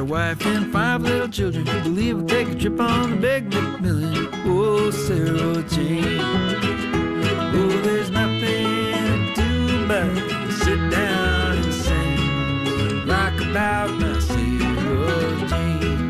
a wife and 5 little children who believe we'll take a trip on the big McMillan. Oh, Sarah Jane. Oh, there's nothing to do but sit down and sing, rock about my Sarah Jane.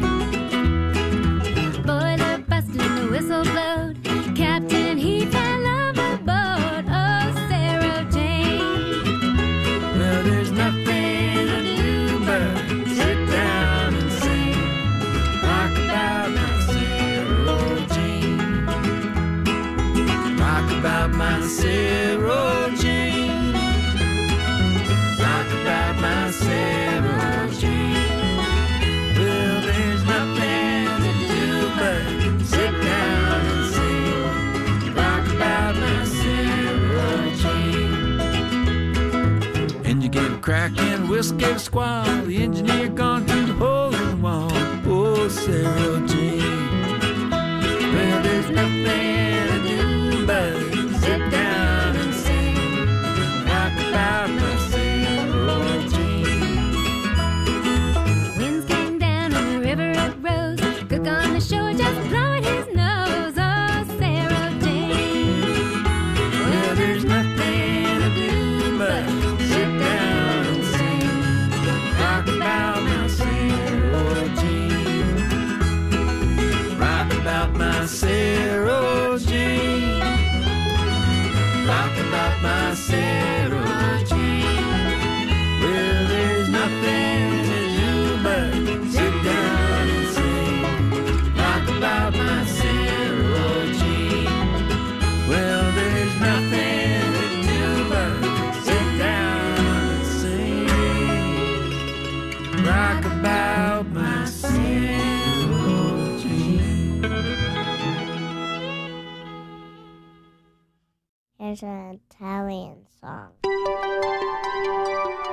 Boiler busted and the whistle blowed. Captain, he fell overboard. Oh, Sarah Jane. Well, there's nothing to do but sit down and sing, rock about my Sarah Jane. Rock about my Sarah Jane. Rock about my Sarah Jane. Well, there's nothing to do but sit down and sing, rock about my Sarah Jane. Engine gave a crack and the whistle gave a squall. The engineer gone through the hole in the wall. Oh, Sarah Jane. Well, there's nothing to do but sit down and sing, rock about my Sarah Jane. Winds came down and the river it rose. Cook on the shore just blowing his nose. Oh, Sarah Jane. Well, there's nothing to do but sit down and sing, rock about my Sarah Jane. Rock about my Sarah Jane. Rock about my Sarah Jane. Well, there's nothing to do but sit down and sing, rock about my Sarah Jane. Well, there's nothing to do but sit down and sing, rock about my Sarah Jane. Here's an Italian song.